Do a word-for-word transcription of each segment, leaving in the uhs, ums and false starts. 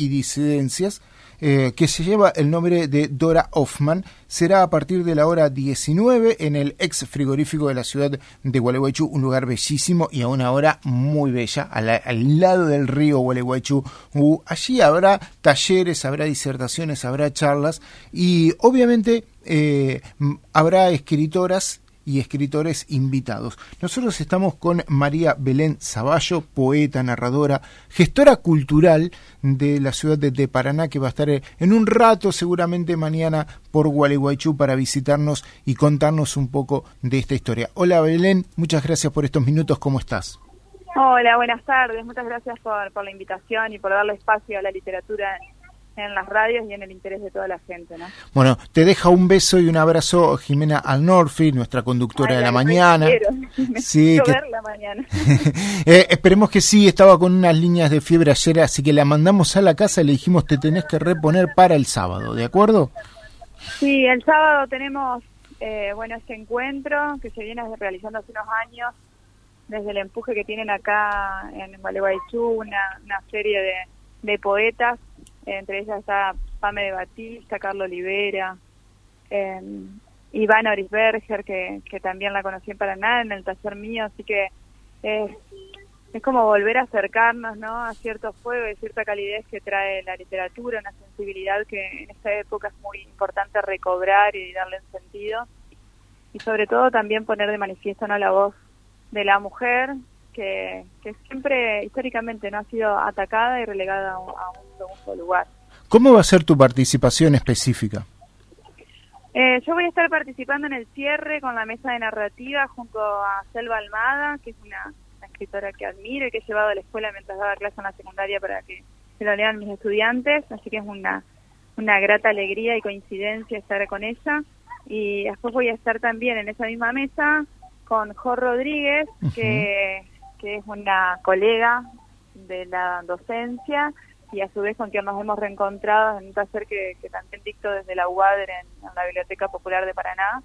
y disidencias, eh, que se lleva el nombre de Dora Hoffman. Será a partir de la hora diecinueve en el ex frigorífico de la ciudad de Gualeguaychú, un lugar bellísimo y a una hora muy bella, al, al lado del río Gualeguaychú. Uh, allí habrá talleres, habrá disertaciones, habrá charlas y obviamente eh, habrá escritoras y escritores invitados. Nosotros estamos con María Belén Zavallo, poeta, narradora, gestora cultural de la ciudad de, de Paraná, que va a estar en un rato, seguramente mañana, por Gualeguaychú para visitarnos y contarnos un poco de esta historia. Hola Belén, muchas gracias por estos minutos, ¿cómo estás? Hola, buenas tardes, muchas gracias por, por la invitación y por darle espacio a la literatura en las radios y en el interés de toda la gente, ¿no? Bueno, te deja un beso y un abrazo Jimena Alnorfi, nuestra conductora Ay, de la, la mañana. Sí, que... verla mañana. eh, esperemos que sí, estaba con unas líneas de fiebre ayer, así que la mandamos a la casa y le dijimos te tenés que reponer para el sábado, ¿de acuerdo? Sí, el sábado tenemos, eh, bueno, este encuentro que se viene realizando hace unos años, desde el empuje que tienen acá en Gualeguaychú, una, una serie de, de poetas. Entre ellas está Pame de Batista, Carlos Olivera, eh, Ivana Orisberger, que, que también la conocí en Paraná, en el taller mío, así que eh, es como volver a acercarnos, ¿no?, a cierto fuego y cierta calidez que trae la literatura, una sensibilidad que en esta época es muy importante recobrar y darle un sentido, y sobre todo también poner de manifiesto, ¿no?, la voz de la mujer, Que, que siempre históricamente no ha sido atacada y relegada a un, a un segundo lugar. ¿Cómo va a ser tu participación específica? Eh, yo voy a estar participando en el cierre con la mesa de narrativa junto a Selva Almada, que es una, una escritora que admiro y que he llevado a la escuela mientras daba clase en la secundaria para que se lo lean mis estudiantes, así que es una, una grata alegría y coincidencia estar con ella. Y después voy a estar también en esa misma mesa con Jo Rodríguez, uh-huh. que... que es una colega de la docencia y a su vez con quien nos hemos reencontrado en un taller que, que también dicto desde la U A D R en, en la Biblioteca Popular de Paraná,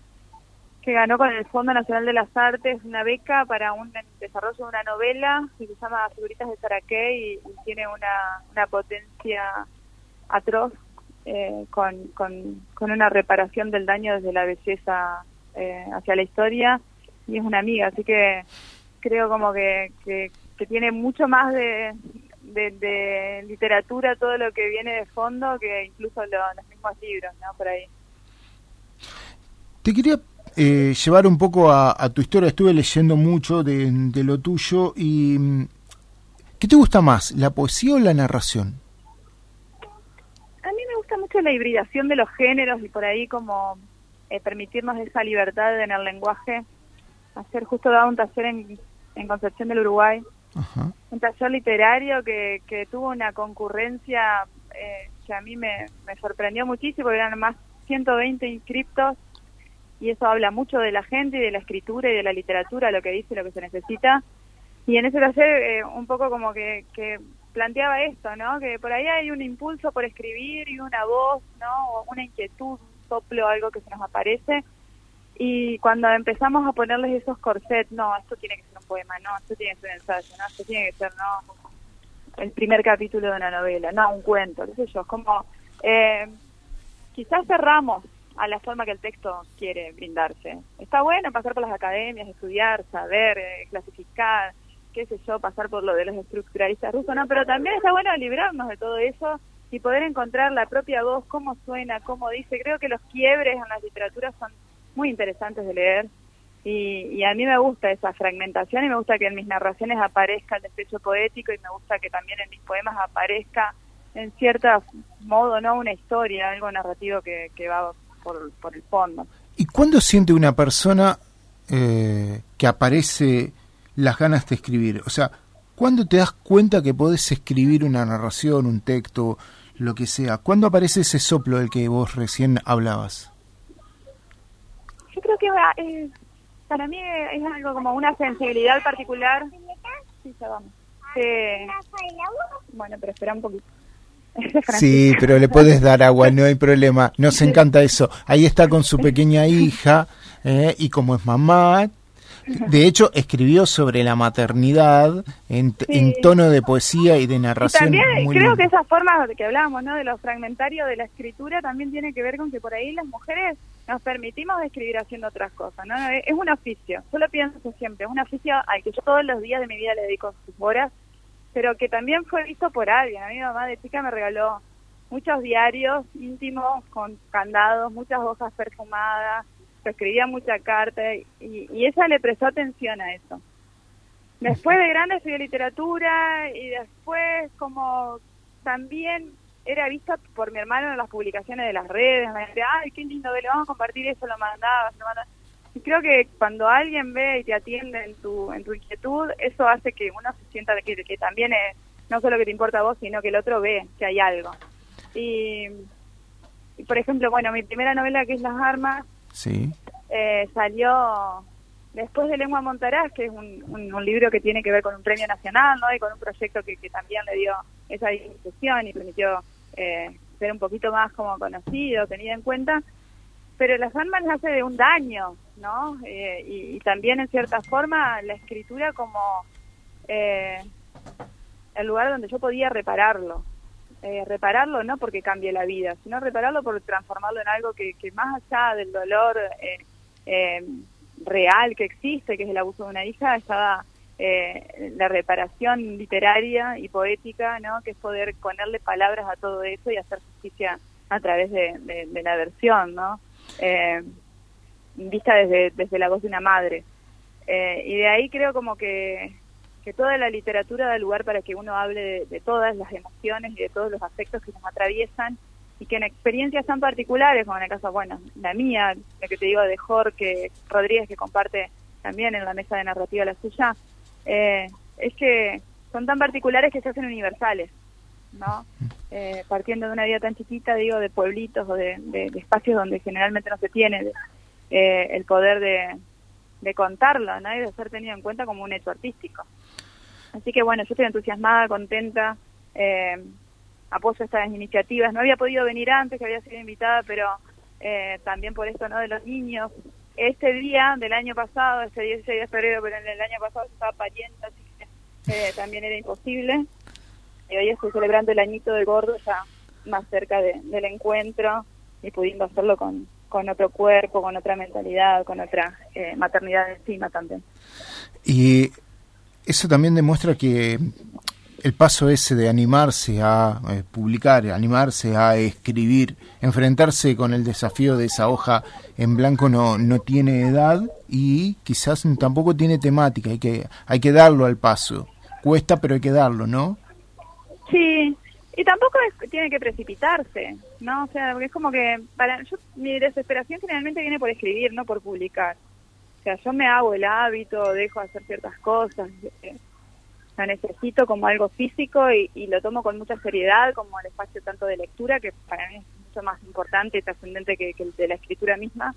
que ganó con el Fondo Nacional de las Artes una beca para un desarrollo de una novela que se llama Figuritas de Saraqué y, y tiene una, una potencia atroz eh, con, con, con una reparación del daño desde la belleza eh, hacia la historia, y es una amiga, así que creo como que, que, que tiene mucho más de, de, de literatura todo lo que viene de fondo que incluso lo, los mismos libros, ¿no? Por ahí. Te quería eh, llevar un poco a, a tu historia. Estuve leyendo mucho de, de lo tuyo y ¿qué te gusta más, la poesía o la narración? A mí me gusta mucho la hibridación de los géneros y por ahí como eh, permitirnos esa libertad en el lenguaje. Ayer justo daba un taller en en Concepción del Uruguay, uh-huh. un taller literario que, que tuvo una concurrencia eh, que a mí me, me sorprendió muchísimo, porque eran más ciento veinte inscriptos, y eso habla mucho de la gente y de la escritura y de la literatura, lo que dice, lo que se necesita. Y en ese taller eh, un poco como que, que planteaba esto, ¿no?, que por ahí hay un impulso por escribir y una voz, ¿no?, o una inquietud, un soplo, algo que se nos aparece. Y cuando empezamos a ponerles esos corsets, no, esto tiene que ser un poema, no, esto tiene que ser un ensayo, no, esto tiene que ser, no, el primer capítulo de una novela, no, un cuento, qué sé yo, como, eh, quizás cerramos a la forma que el texto quiere brindarse. Está bueno pasar por las academias, estudiar, saber, eh, clasificar, qué sé yo, pasar por lo de los estructuralistas rusos, no, pero también está bueno librarnos de todo eso y poder encontrar la propia voz, cómo suena, cómo dice. Creo que los quiebres en la literatura son muy interesantes de leer y, y a mí me gusta esa fragmentación y me gusta que en mis narraciones aparezca el despecho poético y me gusta que también en mis poemas aparezca en cierto modo, ¿no?, una historia, algo narrativo que, que va por, por el fondo. ¿Y cuándo siente una persona eh, que aparece las ganas de escribir? O sea, ¿cuándo te das cuenta que podés escribir una narración, un texto, lo que sea? ¿Cuándo aparece ese soplo del que vos recién hablabas? Yo creo que eh, para mí es algo como una sensibilidad particular. Sí, ya vamos. Eh, bueno, pero espera un poquito. Sí, pero le puedes dar agua, no hay problema. Nos encanta eso. Ahí está con su pequeña hija, eh, y como es mamá, De hecho, escribió sobre la maternidad en, sí. en tono de poesía y de narración. Y también muy creo lindo. que esa forma de que hablábamos, ¿no? De lo fragmentario de la escritura también tiene que ver con que por ahí las mujeres nos permitimos escribir haciendo otras cosas, ¿no? Es un oficio, yo lo pienso siempre, es un oficio al que yo todos los días de mi vida le dedico sus horas, pero que también fue visto por alguien. A mi mamá de chica me regaló muchos diarios íntimos con candados, muchas hojas perfumadas, escribía mucha carta y, y ella le prestó atención a eso. Después de grande estudié literatura y después como también era vista por mi hermano en las publicaciones de las redes, me decía, ay, qué lindo, le vamos a compartir eso, lo mandaba, lo mandaba. Y creo que cuando alguien ve y te atiende en tu en tu inquietud, eso hace que uno se sienta que, que también es no solo que te importa a vos, sino que el otro ve que hay algo. Y, y por ejemplo, bueno, mi primera novela, que es Las Armas, sí. eh, salió después de Lengua Montaraz, que es un, un, un libro que tiene que ver con un premio nacional, ¿no? Y con un proyecto que, que también le dio esa difusión y permitió eh, ser un poquito más como conocido, tenido en cuenta. Pero Las Armas nace de un daño, ¿no? Eh, y, y también, en cierta forma, la escritura como eh, el lugar donde yo podía repararlo. Eh, repararlo no porque cambie la vida, sino repararlo por transformarlo en algo que, que más allá del dolor eh, eh, real que existe, que es el abuso de una hija, estaba eh, la reparación literaria y poética, ¿no? Que es poder ponerle palabras a todo eso y hacer justicia a través de, de, de la versión, ¿no? Eh, vista desde, desde la voz de una madre. Eh, y de ahí creo como que que toda la literatura da lugar para que uno hable de, de todas las emociones y de todos los afectos que nos atraviesan, y que en experiencias tan particulares, como en el caso, bueno, la mía, lo que te digo de Jorge Rodríguez, que comparte también en la mesa de narrativa la suya, eh, es que son tan particulares que se hacen universales, ¿no? Eh, partiendo de una vida tan chiquita, digo, de pueblitos o de, de, de espacios donde generalmente no se tiene de, eh, el poder de, de contarlo, ¿no? Y de ser tenido en cuenta como un hecho artístico. Así que bueno, yo estoy entusiasmada, contenta, eh, apoyo estas iniciativas. No había podido venir antes, que había sido invitada, pero eh, también por esto, ¿no? De los niños. Este día del año pasado, este dieciséis de febrero, pero en el año pasado yo estaba pariendo, así que eh, también era imposible. Y hoy estoy celebrando el añito del gordo, ya más cerca de, del encuentro, y pudiendo hacerlo con, con otro cuerpo, con otra mentalidad, con otra eh, maternidad encima también. Y eso también demuestra que el paso ese de animarse a eh, publicar, animarse a escribir, enfrentarse con el desafío de esa hoja en blanco no no tiene edad y quizás tampoco tiene temática. Hay que hay que darlo al paso. Cuesta, pero hay que darlo, ¿no? Sí, y tampoco es, tiene que precipitarse, ¿no? O sea, porque es como que para yo mi desesperación generalmente viene por escribir, no por publicar. O sea, yo me hago el hábito, dejo de hacer ciertas cosas, eh, lo necesito como algo físico y, y lo tomo con mucha seriedad, como el espacio tanto de lectura, que para mí es mucho más importante y trascendente que, que el de la escritura misma.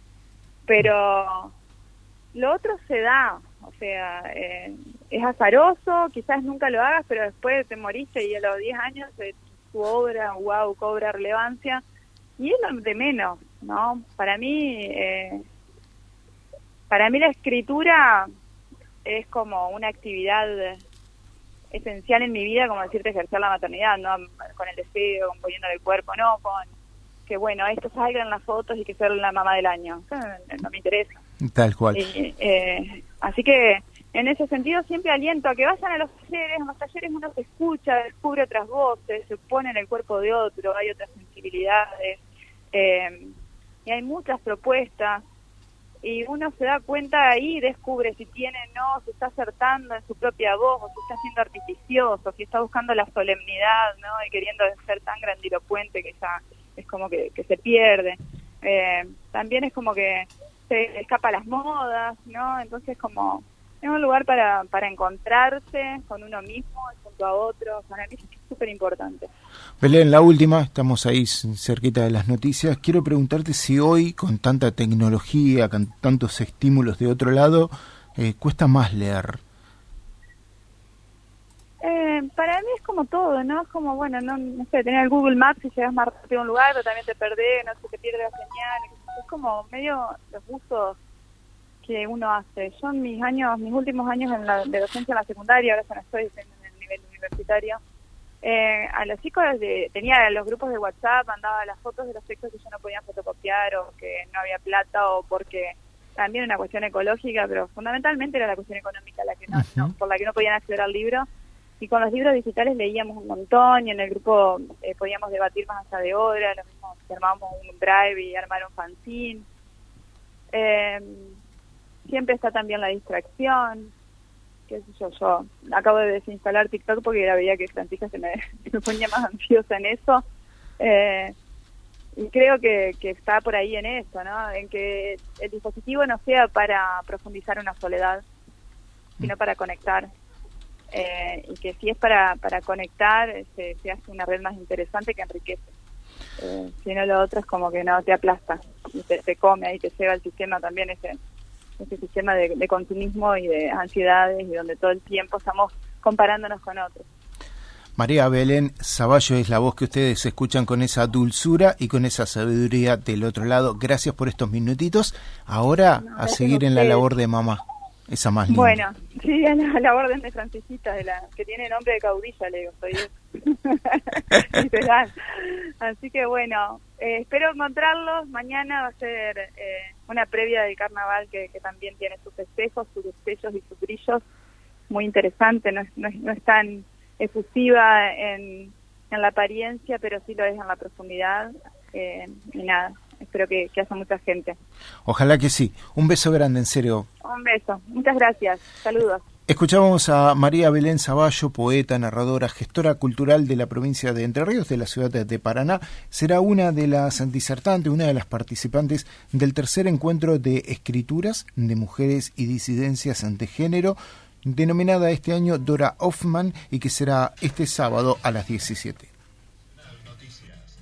Pero lo otro se da, o sea, eh, es azaroso, quizás nunca lo hagas, pero después te moriste y a los diez años eh, tu obra, wow, cobra relevancia, y es lo de menos, ¿no? Para mí... Eh, Para mí la escritura es como una actividad esencial en mi vida, como decirte, ejercer la maternidad, no con el deseo, con poniéndole el cuerpo, no con que, bueno, esto salga en las fotos y que sea la mamá del año. No, no me interesa. Tal cual. Y, eh, así que en ese sentido siempre aliento a que vayan a los talleres. En los talleres uno se escucha, descubre otras voces, se pone en el cuerpo de otro, hay otras sensibilidades, eh, y hay muchas propuestas. Y uno se da cuenta ahí, descubre si tiene o no, si está acertando en su propia voz, o si está siendo artificioso, si está buscando la solemnidad, ¿no? Y queriendo ser tan grandilocuente que ya es como que, que se pierde. Eh, también es como que se escapa a las modas, ¿no? Entonces como es un lugar para, para encontrarse con uno mismo, junto a otros. Para mí es súper importante. Belén, la última, estamos ahí cerquita de las noticias. Quiero preguntarte si hoy, con tanta tecnología, con tantos estímulos de otro lado, eh, cuesta más leer. Eh, para mí es como todo, ¿no? Es como, bueno, no, no sé, tener el Google Maps y llegas más rápido a un lugar, pero también te perdés, no sé, te pierde la señal. Es como medio los usos que uno hace. Yo en mis años, mis últimos años en la, de docencia en la secundaria, ahora ya no estoy en el nivel universitario, eh, a los chicos de, tenía los grupos de WhatsApp, mandaba las fotos de los textos que yo no podía fotocopiar o que no había plata o porque también una cuestión ecológica, pero fundamentalmente era la cuestión económica la que no, uh-huh. no por la que no podían acceder al libro. Y con los libros digitales leíamos un montón y en el grupo eh, podíamos debatir más allá de hora, lo mismo que armábamos un drive y armar un fanzine. Eh, siempre está también la distracción, qué sé yo, yo acabo de desinstalar TikTok porque la veía que Francisca se me, se me ponía más ansiosa en eso. Eh, y creo que, que está por ahí en eso, ¿no? En que el dispositivo no sea para profundizar una soledad, sino para conectar. Eh, y que si es para, para conectar, se, se hace una red más interesante que enriquece. Eh, si no, lo otro es como que no te aplasta y te, te come ahí, te lleva el sistema también, ese, ese sistema de, de consumismo y de ansiedades y donde todo el tiempo estamos comparándonos con otros. María Belén Zavallo es la voz que ustedes escuchan con esa dulzura y con esa sabiduría del otro lado. Gracias por estos minutitos. Ahora no, a seguir en la labor de mamá. Esa más linda. Bueno, sí, a la, a la orden de Francisita, de la que tiene nombre de caudilla, le digo, soy literal. Así que bueno, eh, espero encontrarlos. Mañana va a ser eh, una previa del carnaval que, que también tiene sus festejos, sus destellos y sus brillos. Muy interesante, no es, no es, no es tan efusiva en, en la apariencia, pero sí lo es en la profundidad. Eh, y nada, espero que, que haya mucha gente. Ojalá que sí. Un beso grande, en serio. Un beso. Muchas gracias. Saludos. Escuchamos a María Belén Zavallo, poeta, narradora, gestora cultural de la provincia de Entre Ríos, de la ciudad de Paraná. Será una de las disertantes, una de las participantes del tercer encuentro de escrituras de mujeres y disidencias ante género, denominada este año Dora Hoffman, y que será este sábado a las diecisiete.